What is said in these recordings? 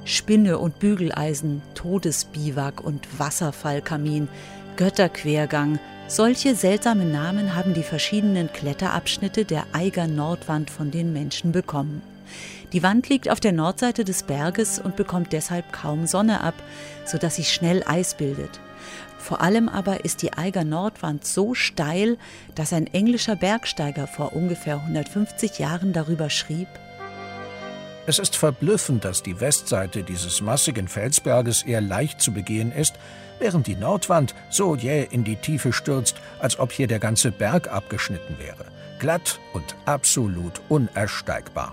Spinne- und Bügeleisen, Todesbiwak und Wasserfallkamin, Götterquergang. Solche seltsame Namen haben die verschiedenen Kletterabschnitte der Eiger Nordwand von den Menschen bekommen. Die Wand liegt auf der Nordseite des Berges und bekommt deshalb kaum Sonne ab, sodass sich schnell Eis bildet. Vor allem aber ist die Eiger Nordwand so steil, dass ein englischer Bergsteiger vor ungefähr 150 Jahren darüber schrieb: Es ist verblüffend, dass die Westseite dieses massigen Felsberges eher leicht zu begehen ist, während die Nordwand so jäh in die Tiefe stürzt, als ob hier der ganze Berg abgeschnitten wäre. Glatt und absolut unersteigbar.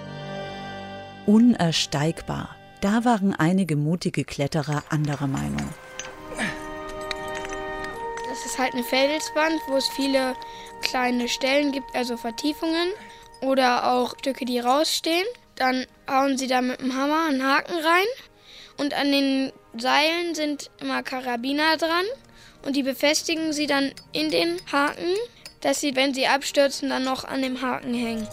Unersteigbar. Da waren einige mutige Kletterer anderer Meinung. Das ist halt eine Felswand, wo es viele kleine Stellen gibt, also Vertiefungen oder auch Stücke, die rausstehen. Dann hauen sie da mit dem Hammer einen Haken rein und an den Seilen sind immer Karabiner dran und die befestigen sie dann in den Haken, dass sie, wenn sie abstürzen, dann noch an dem Haken hängen.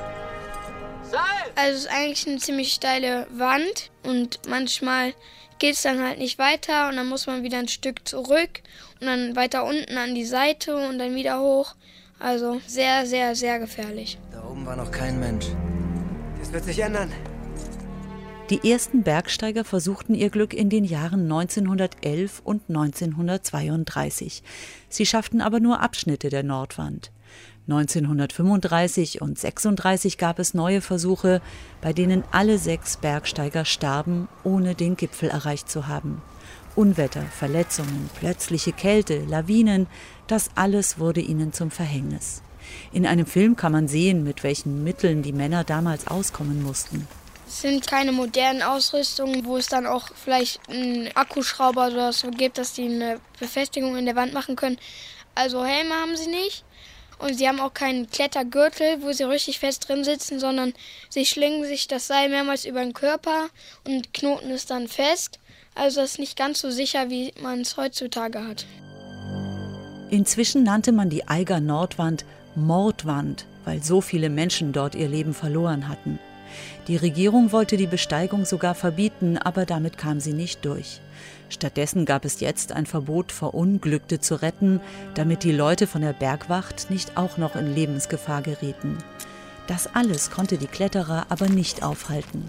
Also es ist eigentlich eine ziemlich steile Wand und manchmal geht es dann halt nicht weiter und dann muss man wieder ein Stück zurück und dann weiter unten an die Seite und dann wieder hoch. Also sehr, sehr, sehr gefährlich. Da oben war noch kein Mensch. Das wird sich ändern. Die ersten Bergsteiger versuchten ihr Glück in den Jahren 1911 und 1932. Sie schafften aber nur Abschnitte der Nordwand. 1935 und 1936 gab es neue Versuche, bei denen alle 6 Bergsteiger starben, ohne den Gipfel erreicht zu haben. Unwetter, Verletzungen, plötzliche Kälte, Lawinen, das alles wurde ihnen zum Verhängnis. In einem Film kann man sehen, mit welchen Mitteln die Männer damals auskommen mussten. Es sind keine modernen Ausrüstungen, wo es dann auch vielleicht einen Akkuschrauber oder so gibt, dass die eine Befestigung in der Wand machen können. Also Helme haben sie nicht. Und sie haben auch keinen Klettergürtel, wo sie richtig fest drin sitzen, sondern sie schlingen sich das Seil mehrmals über den Körper und knoten es dann fest. Also das ist nicht ganz so sicher, wie man es heutzutage hat. Inzwischen nannte man die Eiger Nordwand Mordwand, weil so viele Menschen dort ihr Leben verloren hatten. Die Regierung wollte die Besteigung sogar verbieten, aber damit kam sie nicht durch. Stattdessen gab es jetzt ein Verbot, Verunglückte zu retten, damit die Leute von der Bergwacht nicht auch noch in Lebensgefahr gerieten. Das alles konnte die Kletterer aber nicht aufhalten.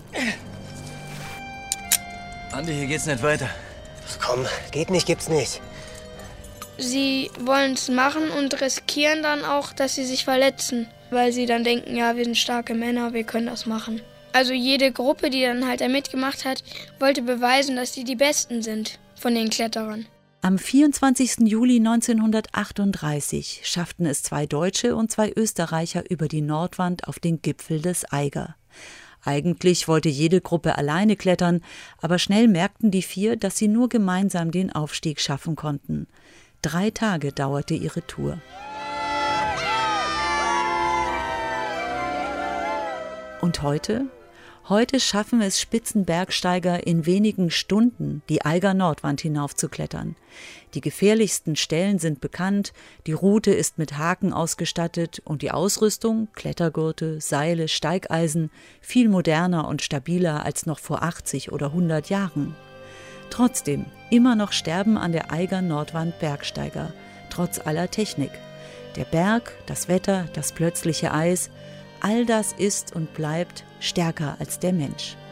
Andi, hier geht's nicht weiter. Komm, geht nicht, gibt's nicht. Sie wollen es machen und riskieren dann auch, dass sie sich verletzen, weil sie dann denken, ja, wir sind starke Männer, wir können das machen. Also jede Gruppe, die dann halt da mitgemacht hat, wollte beweisen, dass die Besten sind von den Kletterern. Am 24. Juli 1938 schafften es 2 Deutsche und 2 Österreicher über die Nordwand auf den Gipfel des Eiger. Eigentlich wollte jede Gruppe alleine klettern, aber schnell merkten die 4, dass sie nur gemeinsam den Aufstieg schaffen konnten. 3 Tage dauerte ihre Tour. Und heute? Heute schaffen es Spitzenbergsteiger in wenigen Stunden, die Eiger Nordwand hinaufzuklettern. Die gefährlichsten Stellen sind bekannt, die Route ist mit Haken ausgestattet und die Ausrüstung, Klettergurte, Seile, Steigeisen, viel moderner und stabiler als noch vor 80 oder 100 Jahren. Trotzdem, immer noch sterben an der Eiger Nordwand Bergsteiger, trotz aller Technik. Der Berg, das Wetter, das plötzliche Eis, all das ist und bleibt stärker als der Mensch.